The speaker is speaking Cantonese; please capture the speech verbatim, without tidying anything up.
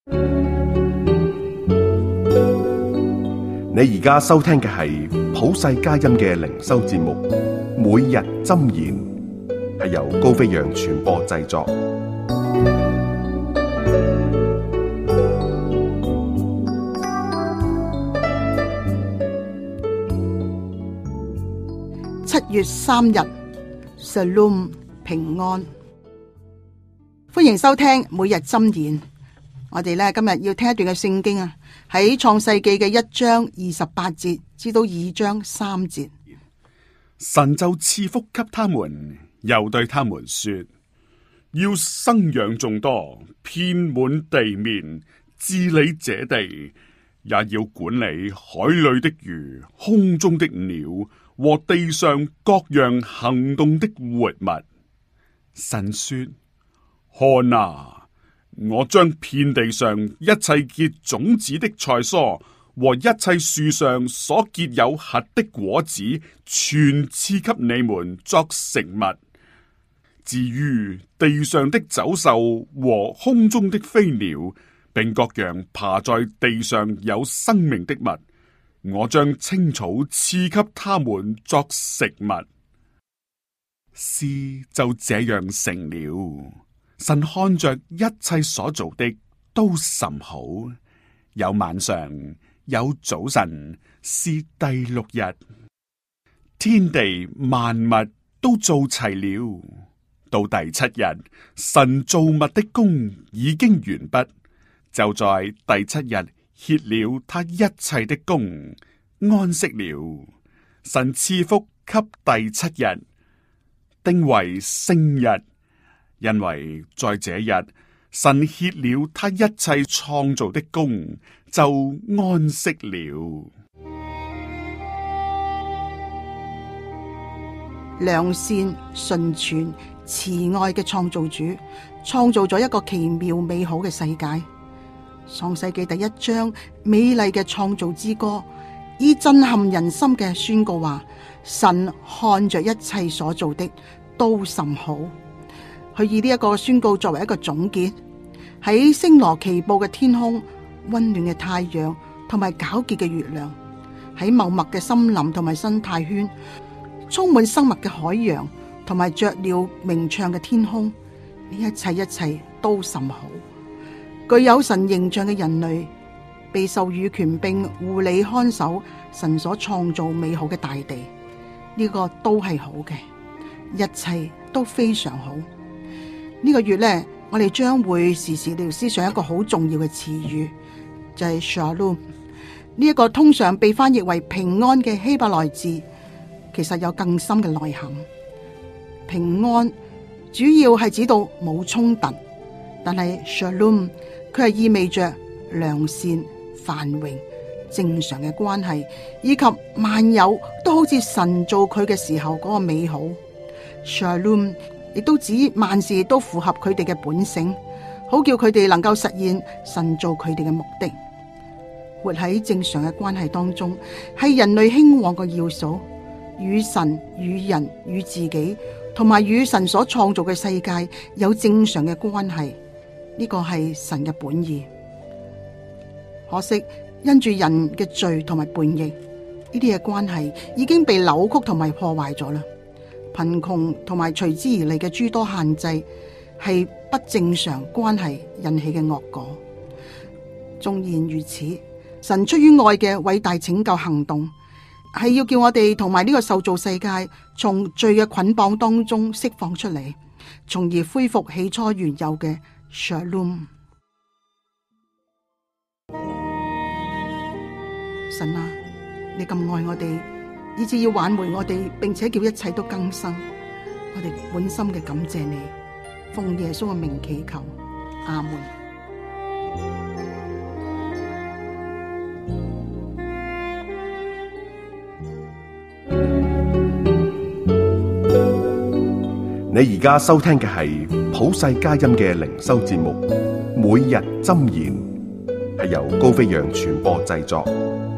你而家收聽嘅係普世佳音嘅靈修節目，每日箴言，係由高飛揚傳播製作。 七月三日 Shalom 平安，歡迎收聽每日箴言。我哋咧今日要聽一段嘅聖經啊，喺創世記嘅一章二十八節至到二章三節。 神就賜福給他們，又對他們說：要生養眾多，遍滿地面，治理這地，也要管理海裏的魚、空中的鳥和地上各樣行動的活物。神說：看啊！我將遍地上一切結種子的菜蔬和一切樹上所結有核的果子，全賜給你們作食物。至於地上的走獸和空中的飛鳥，並各樣爬在地上有生命的物，我將青草賜給他們作食物。事就這樣成了。神看着一切所做的都甚好，有晚上，有早晨，是第六日。天地萬物都做齊了。到第七日，神造物的工已經完畢，就在第七日歇了他一切的工，安息了。神賜福給第七日，定為聖日。因為在這日，神歇了他一切創造的工，就安息了。 良善、純全、慈愛嘅創造主，創造咗一個奇妙美好嘅世界。創世記第一章美麗嘅創造之歌，以震撼人心嘅宣告話：神看着一切所做的都甚好。佢以呢一個宣告作為一個總結，喺星羅棋布嘅天空、溫暖嘅太陽同埋皎潔嘅月亮，喺茂密嘅森林同埋生態圈，充滿生物嘅海洋同埋雀鳥鳴唱嘅天空，呢一切一切都甚好。具有神形象嘅人類，被授予權柄護理看守神所創造美好嘅大地，呢個都係好嘅，一切都非常好。呢個月呢，我哋將會時時聊思想一個好重要嘅詞語，就係 Shalom。呢一個通常被翻譯為平安嘅希伯來字，其實有更深嘅內涵。平安主要係指到冇衝突，但係 Shalom 佢係意味着良善、繁榮、正常嘅關係，以及萬有都好似神造佢嘅時候嗰個美好。Shalom亦都指萬事都符合佢哋嘅本性，好叫佢哋能夠實現神造佢哋嘅目的。活喺正常嘅關係當中，係人類興旺嘅要素。與神、與人、與自己，同埋與神所創造嘅世界有正常嘅關係，呢個係神嘅本意。可惜因住人嘅罪同埋叛逆，呢啲嘅關係已經被扭曲同埋破壞咗啦。貧窮同埋隨之而嚟嘅諸多限制，係不正常關係引起嘅惡果。縱然如此，神出於愛嘅偉大拯救行動，係要叫我哋同埋呢個受造世界從罪嘅捆綁當中釋放出嚟，從而恢復起初原有嘅 Shalom。 神啊，你咁愛我哋，以致要挽回我哋，並且叫一切都更新。我哋滿心嘅感謝你，奉耶穌嘅名祈求，阿門。 你而家收聽嘅係普世佳音嘅靈修節目《每日箴言》，係由高飛揚傳播製作。